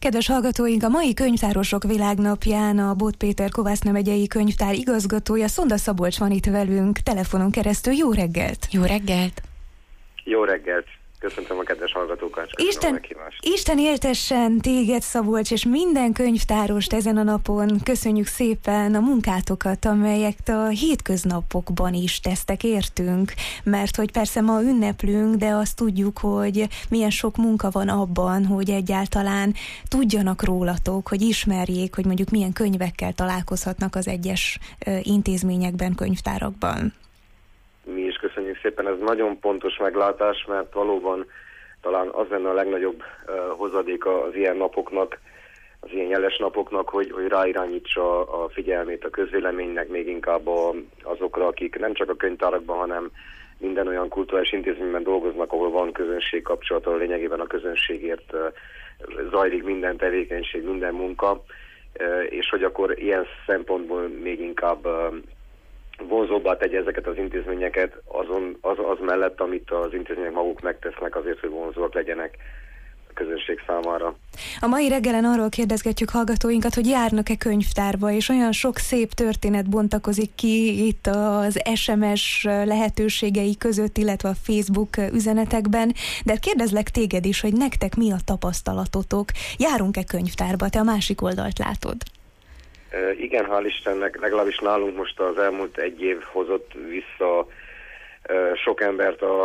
Kedves hallgatóink, a mai Könyvtárosok Világnapján a Bót Péter Kovászna megyei könyvtár igazgatója, Szonda Szabolcs van itt velünk telefonon keresztül. Jó reggelt! Jó reggelt! Jó reggelt! Köszöntöm a kedves hallgatókat! Isten éltessen téged, Szabolcs, és minden könyvtárost ezen a napon. Köszönjük szépen a munkátokat, amelyet a hétköznapokban is tesztek értünk, mert hogy persze ma ünneplünk, de azt tudjuk, hogy milyen sok munka van abban, hogy egyáltalán tudjanak rólatok, hogy ismerjék, hogy mondjuk milyen könyvekkel találkozhatnak az egyes intézményekben, könyvtárakban. Mi is köszönjük szépen, ez nagyon pontos meglátás, mert valóban talán az lenne a legnagyobb hozadéka az ilyen napoknak, az ilyen jeles napoknak, hogy ráirányítsa a figyelmét a közvéleménynek, még inkább azokra, akik nem csak a könyvtárakban, hanem minden olyan kulturális intézményben dolgoznak, ahol van közönség kapcsolat, ahol lényegében a közönségért zajlik minden tevékenység, minden munka, és hogy akkor ilyen szempontból még inkább vonzóbbá tegye ezeket az intézményeket az mellett, amit az intézmények maguk megtesznek azért, hogy vonzóak legyenek a közönség számára. A mai reggelen arról kérdezgetjük hallgatóinkat, hogy járnak-e könyvtárba, és olyan sok szép történet bontakozik ki itt az SMS lehetőségei között, illetve a Facebook üzenetekben, de kérdezlek téged is, hogy nektek mi a tapasztalatotok? Járunk-e könyvtárba? Te a másik oldalt látod. Igen, hál' Istennek, legalábbis nálunk most az elmúlt egy év hozott vissza sok embert a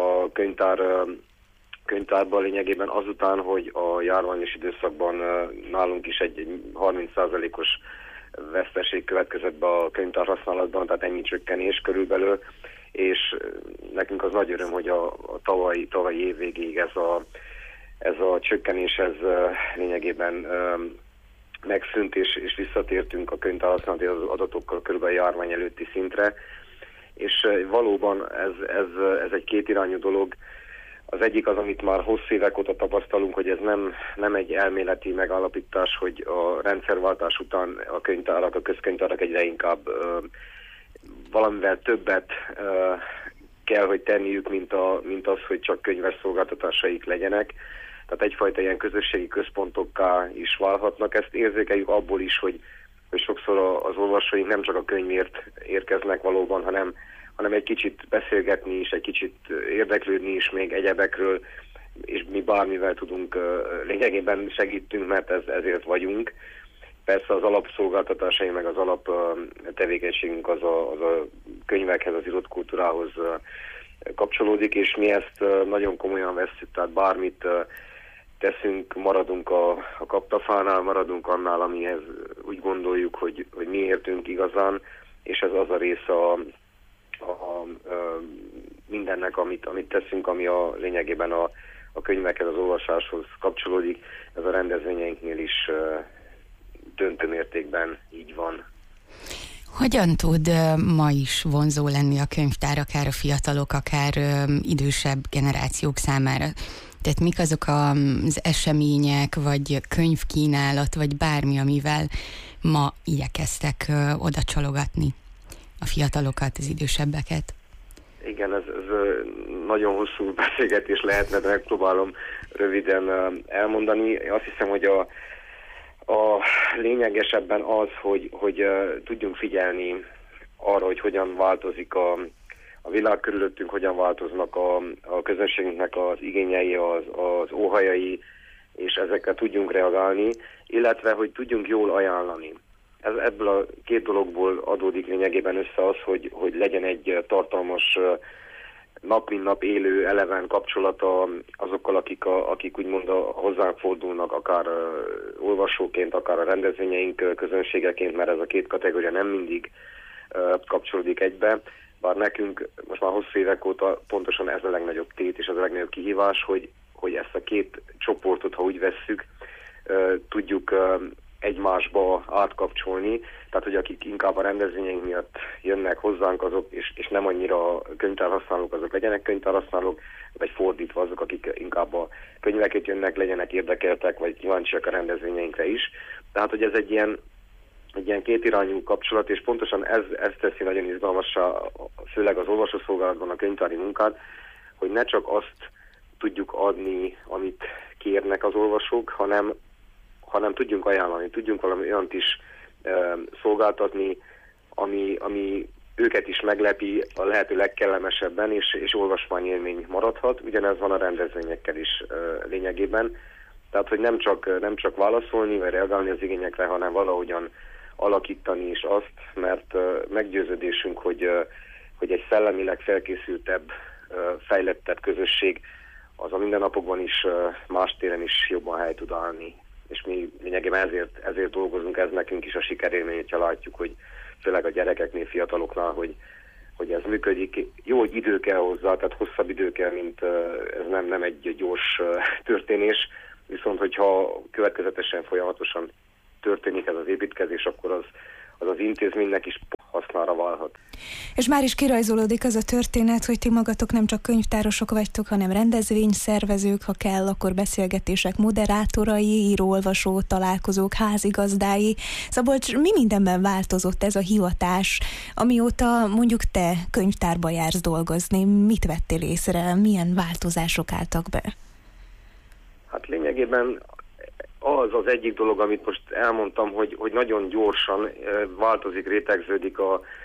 könyvtárban lényegében azután, hogy a járványos időszakban nálunk is egy 30%-os veszteség következett be a könyvtár használatban, tehát ennyi csökkenés körülbelül, és nekünk az nagy öröm, hogy a tavalyi év végéig ez a csökkenés lényegében megszűnt, és visszatértünk a könyvtárhasználati adatokkal körülbelül a járvány előtti szintre, és valóban ez egy kétirányú dolog. Az egyik az, amit már hosszú évek óta tapasztalunk, hogy ez nem egy elméleti megállapítás, hogy a rendszerváltás után a közkönyvtárak egyre inkább valamivel többet kell, hogy tenniük, mint az, hogy csak könyves szolgáltatásaik legyenek. Tehát egyfajta ilyen közösségi központokká is válhatnak. Ezt érzékeljük abból is, hogy sokszor az olvasóink nem csak a könyvért érkeznek valóban, hanem egy kicsit beszélgetni is, egy kicsit érdeklődni is még egyebekről, és mi bármivel tudunk, lényegében segítünk, mert ezért vagyunk. Persze az alapszolgáltatásaink, meg az alap tevékenységünk az a könyvekhez, az írott kultúrához kapcsolódik, és mi ezt nagyon komolyan vesszük, tehát bármit teszünk, maradunk a kaptafánál, maradunk annál, amihez úgy gondoljuk, hogy mi értünk igazán, és ez az a része a mindennek, amit teszünk, ami lényegében a könyvekhez, az olvasáshoz kapcsolódik. Ez a rendezvényeinknél is döntő mértékben így van. Hogyan tud ma is vonzó lenni a könyvtár, akár a fiatalok, akár idősebb generációk számára? Tehát mik azok az események, vagy könyvkínálat, vagy bármi, amivel ma igyekeztek oda csalogatni a fiatalokat, az idősebbeket? Igen, ez nagyon hosszú beszélgetés lehetne, de megpróbálom röviden elmondani. Azt hiszem, hogy a lényegesebben az, hogy tudjunk figyelni arra, hogy hogyan változik a világ körülöttünk, hogyan változnak a közönségünknek az igényei, az óhajai, és ezekre tudjunk reagálni, illetve, hogy tudjunk jól ajánlani. Ebből a két dologból adódik lényegében össze az, hogy legyen egy tartalmas, nap mint nap élő, eleven kapcsolata azokkal, akik úgymond hozzánk fordulnak, akár olvasóként, akár a rendezvényeink közönségeként, mert ez a két kategória nem mindig kapcsolódik egybe. Bár nekünk most már hosszú évek óta pontosan ez a legnagyobb tét és ez a legnagyobb kihívás, hogy ezt a két csoportot, ha úgy vesszük, tudjuk egymásba átkapcsolni, tehát hogy akik inkább a rendezvényeink miatt jönnek hozzánk, azok, és nem annyira könyvtárhasználók, azok legyenek könyvtárhasználók, vagy fordítva azok, akik inkább a könyveket jönnek, legyenek érdekeltek, vagy kíváncsiak a rendezvényeinkre is. Tehát, hogy ez egy ilyen kétirányú kapcsolat, és pontosan ez teszi nagyon izgalmassá, főleg az olvasószolgálatban a könyvtári munkát, hogy ne csak azt tudjuk adni, amit kérnek az olvasók, hanem hanem tudjunk ajánlani, tudjunk valami olyant is szolgáltatni, ami őket is meglepi a lehető legkellemesebben, és olvasmányélmény maradhat. Ugyanez van a rendezvényekkel is lényegében. Tehát, hogy nem csak válaszolni, vagy reagálni az igényekre, hanem valahogyan alakítani is azt, mert meggyőződésünk, hogy egy szellemileg felkészültebb, fejlettebb közösség az a mindennapokban is, más téren is jobban helyt tud állni. És mi lényegében ezért dolgozunk, ez nekünk is a sikerélmény, hogyha látjuk, hogy főleg a gyerekeknél, fiataloknál, hogy ez működik. Jó, hogy idő kell hozzá, tehát hosszabb idő kell, mint ez nem egy gyors történés, viszont hogyha következetesen, folyamatosan történik ez az építkezés, akkor az intézménynek is hasznára válhat. És már is kirajzolódik az a történet, hogy ti magatok nem csak könyvtárosok vagytok, hanem rendezvényszervezők, ha kell, akkor beszélgetések moderátorai, író-olvasó találkozók, házigazdái. Szabolcs, mi mindenben változott ez a hivatás, amióta mondjuk te könyvtárba jársz dolgozni? Mit vettél észre? Milyen változások álltak be? Hát lényegében az egyik dolog, amit most elmondtam, hogy nagyon gyorsan változik, rétegződik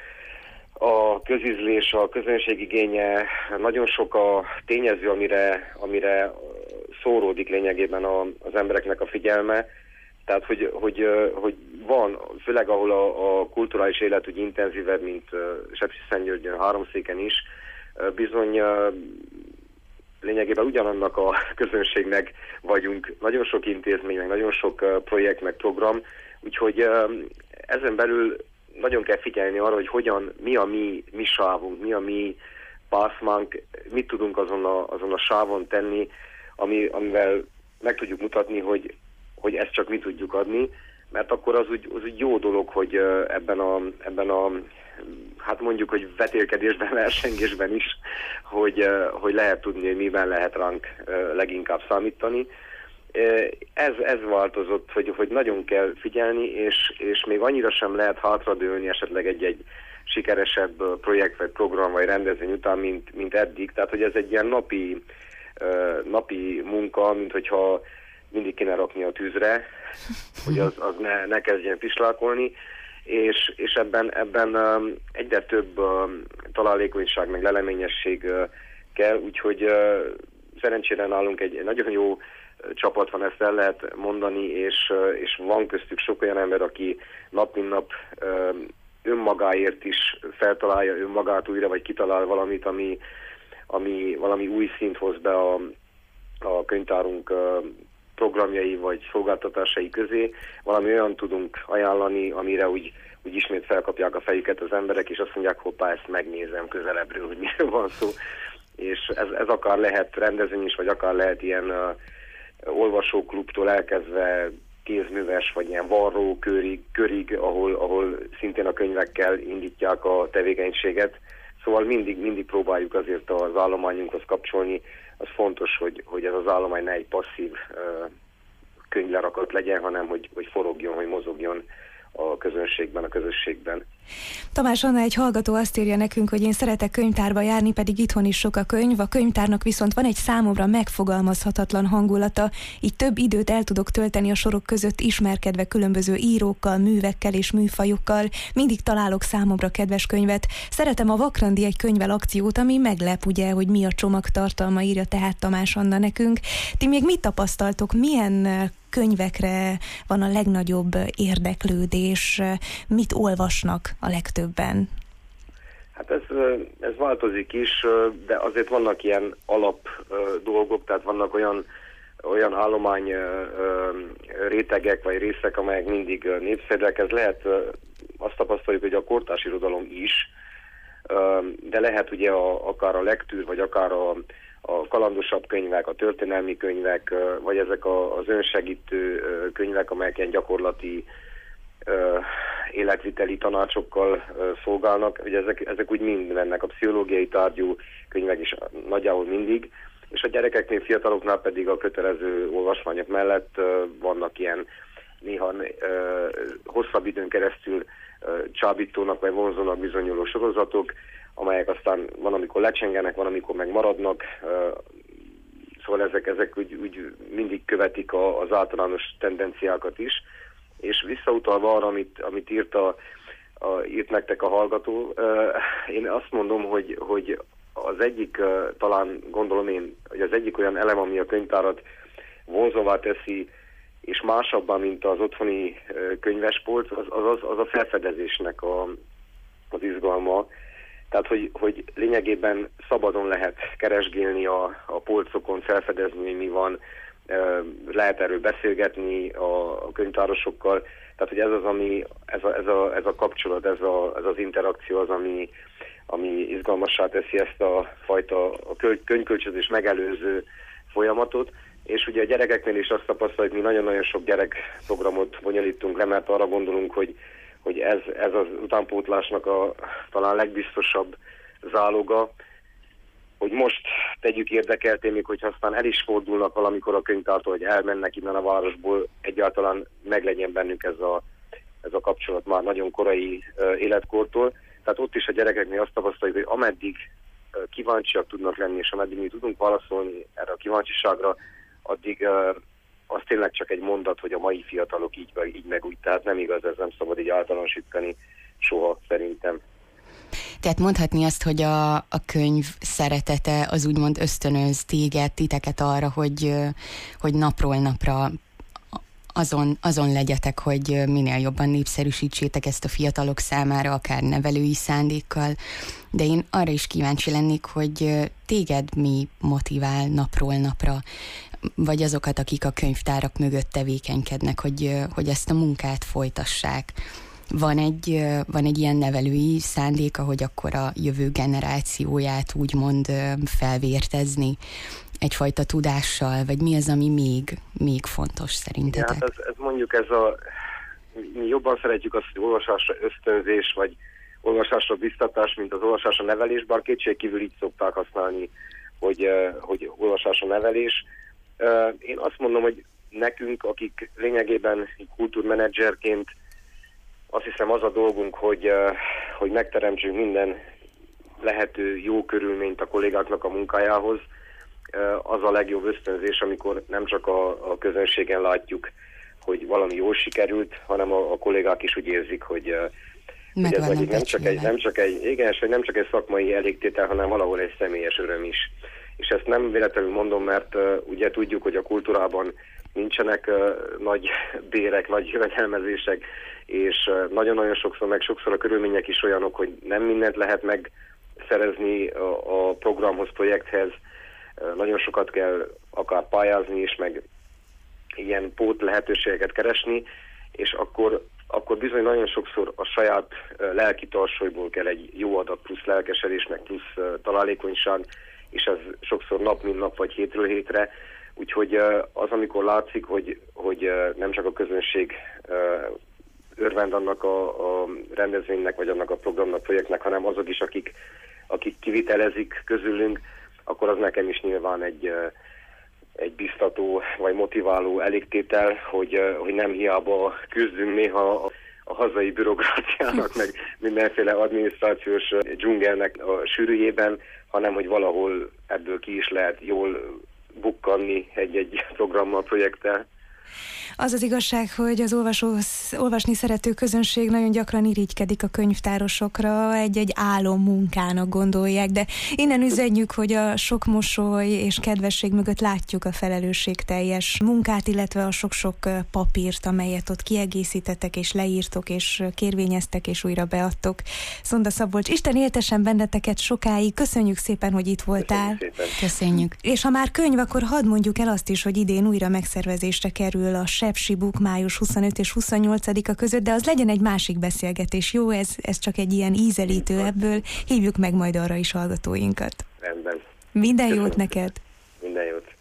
a közízlés, a közönség igénye, nagyon sok a tényező, amire szóródik lényegében az embereknek a figyelme. Tehát, hogy van, főleg ahol a kulturális élet úgy intenzívebb, mint Sepsiszentgyörgyön, Háromszéken is, bizony lényegében ugyanannak a közönségnek vagyunk, nagyon sok intézmény, meg nagyon sok projekt, meg program, úgyhogy ezen belül nagyon kell figyelni arra, hogy mi a mi sávunk, mi a mi pászmánk, mit tudunk azon a sávon tenni, amivel meg tudjuk mutatni, hogy ezt csak mi tudjuk adni, mert akkor az úgy jó dolog, hogy ebben a hát mondjuk, hogy vetélkedésben, versengésben is, hogy lehet tudni, hogy miben lehet ránk leginkább számítani. Ez változott, hogy nagyon kell figyelni, és még annyira sem lehet hátradőlni esetleg egy sikeresebb projekt, vagy program, vagy rendezvény után, mint eddig. Tehát, hogy ez egy ilyen napi munka, mint hogyha mindig kéne rakni a tűzre, hogy az ne kezdjen pislákolni. És ebben egyre több találékonyság, meg leleményesség kell, úgyhogy szerencsére nálunk egy nagyon jó csapat van, ezt el lehet mondani, és van köztük sok olyan ember, aki nap mint nap önmagáért is feltalálja önmagát újra, vagy kitalál valamit, ami valami új szint hoz be a könyvtárunk programjai vagy szolgáltatásai közé. Valami olyan tudunk ajánlani, amire úgy ismét felkapják a fejüket az emberek, és azt mondják, hoppá, ezt megnézem közelebbről, hogy miről van szó. És ez akár lehet rendezvény is, vagy akár lehet ilyen olvasóklubtól elkezdve kézműves, vagy ilyen varró körig, ahol szintén a könyvekkel indítják a tevékenységet. Szóval mindig próbáljuk azért az állományunkhoz kapcsolni. Az fontos, hogy ez az állomány ne egy passzív könyvlerakat legyen, hanem hogy forogjon, hogy mozogjon a közösségben. Tamás Anna, egy hallgató azt írja nekünk, hogy én szeretek könyvtárba járni, pedig itthon is sok a könyv. A könyvtárnak viszont van egy számomra megfogalmazhatatlan hangulata, így több időt el tudok tölteni a sorok között, ismerkedve különböző írókkal, művekkel és műfajokkal. Mindig találok számomra kedves könyvet. Szeretem a Vakrandi egy könyvvel akciót, ami meglep, ugye, hogy mi a csomag tartalma, írja tehát Tamás Anna nekünk. Ti még mit tapasztaltok? Milyen könyvekre van a legnagyobb érdeklődés? Mit olvasnak a legtöbben? Hát ez változik is, de azért vannak ilyen alap dolgok, tehát vannak olyan állomány rétegek vagy részek, amelyek mindig népszerűek. Ez lehet, azt tapasztaljuk, hogy a kortárs irodalom is, de lehet ugye akár a lektűr, vagy akár a kalandosabb könyvek, a történelmi könyvek, vagy ezek az önsegítő könyvek, amelyek ilyen gyakorlati életviteli tanácsokkal szolgálnak. Ugye ezek úgy mind mennek, a pszichológiai tárgyú könyvek is nagyjából mindig, és a gyerekeknél, fiataloknál pedig a kötelező olvasmányok mellett vannak ilyen néha hosszabb időn keresztül csábítónak vagy vonzónak bizonyuló sorozatok, amelyek aztán van, amikor lecsengenek, van, amikor megmaradnak. szóval ezek úgy mindig követik az általános tendenciákat is. És visszautalva arra, amit írt nektek a hallgató, én azt mondom, hogy az egyik, talán gondolom én, hogy az egyik olyan elem, ami a könyvtárat vonzóvá teszi, és másabbá, mint az otthoni könyvespolc, az a felfedezésnek az izgalma. Tehát, hogy lényegében szabadon lehet keresgélni a polcokon, felfedezni, hogy mi van, lehet erről beszélgetni a könyvtárosokkal. Tehát, hogy ez az, ami, ez a kapcsolat, ez az interakció az, ami izgalmassá teszi ezt a fajta könyvkölcsönzés megelőző folyamatot. És ugye a gyerekeknél is azt tapasztaljuk, mi nagyon-nagyon sok gyerekprogramot bonyolítunk le, mert arra gondolunk, hogy ez az utánpótlásnak a talán legbiztosabb záloga, hogy most tegyük érdekelté, még hogyha aztán el is fordulnak valamikor a könyvtártól, hogy elmennek innen a városból, egyáltalán meglegyen bennük ez a kapcsolat már nagyon korai életkortól. Tehát ott is a gyerekeknél azt tapasztaljuk, hogy ameddig kíváncsiak tudnak lenni, és ameddig mi tudunk válaszolni erre a kíváncsiságra, addig az tényleg csak egy mondat, hogy a mai fiatalok így meg úgy, tehát nem igaz, ez nem szabad így általánosítani soha szerintem. Tehát mondhatni azt, hogy a könyv szeretete az úgymond ösztönöz titeket arra, hogy napról napra azon legyetek, hogy minél jobban népszerűsítsétek ezt a fiatalok számára, akár nevelői szándékkal. De én arra is kíváncsi lennék, hogy téged mi motivál napról napra, vagy azokat, akik a könyvtárak mögött tevékenykednek, hogy ezt a munkát folytassák. Van egy ilyen nevelői szándéka, hogy akkor a jövő generációját úgymond felvértezni egyfajta tudással, vagy mi az, ami még fontos szerintetek? Ja, hát ez mondjuk mi jobban szeretjük azt, hogy olvasásra ösztönzés, vagy olvasásra biztatás, mint az olvasásra nevelés, bár kétségkívül így szokták használni, hogy olvasásra nevelés. Én azt mondom, hogy nekünk, akik lényegében kultúrmenedzserként azt hiszem az a dolgunk, hogy megteremtsünk minden lehető jó körülményt a kollégáknak a munkájához. Az a legjobb ösztönzés, amikor nem csak a közönségen látjuk, hogy valami jól sikerült, hanem a kollégák is úgy érzik, hogy ez nem csak egy szakmai elégtétel, hanem valahol egy személyes öröm is. És ezt nem véletlenül mondom, mert ugye tudjuk, hogy a kultúrában nincsenek nagy bérek, nagy jövedelmezések, és nagyon-nagyon sokszor a körülmények is olyanok, hogy nem mindent lehet megszerezni a programhoz, projekthez. Nagyon sokat kell akár pályázni is, meg ilyen pót lehetőségeket keresni, és akkor bizony nagyon sokszor a saját lelki tarsolyból kell egy jó adag plusz lelkesedés, meg plusz találékonyság, és ez sokszor nap mint nap, vagy hétről hétre. Úgyhogy az, amikor látszik, hogy nem csak a közönség örvend annak a rendezvénynek, vagy annak a programnak, projektnek, hanem azok is, akik kivitelezik közülünk, akkor az nekem is nyilván egy biztató, vagy motiváló elégtétel, hogy nem hiába küzdünk néha a hazai bürokráciának, meg mindenféle adminisztrációs dzsungelnek a sűrűjében, hanem hogy valahol ebből ki is lehet jól bukkanni egy programmal, projekttel. Az az igazság, hogy az olvasni szerető közönség nagyon gyakran irigykedik a könyvtárosokra, egy álommunkának gondolják, de innen üzenjük, hogy a sok mosoly és kedvesség mögött látjuk a felelősségteljes munkát, illetve a sok-sok papírt, amelyet ott kiegészítettek, és leírtok, és kérvényeztek, és újra beadtok. Szonda Szabolcs, Isten éltessen benneteket sokáig, köszönjük szépen, hogy itt voltál. Köszönjük. És ha már könyv, akkor hadd mondjuk el azt is, hogy idén újra megszervezésre kerül a Sepsi Book május 25 és 28-a között, de az legyen egy másik beszélgetés, jó? Ez csak egy ilyen ízelítő ebből. Hívjuk meg majd arra is hallgatóinkat. Rendben. Minden jót neked!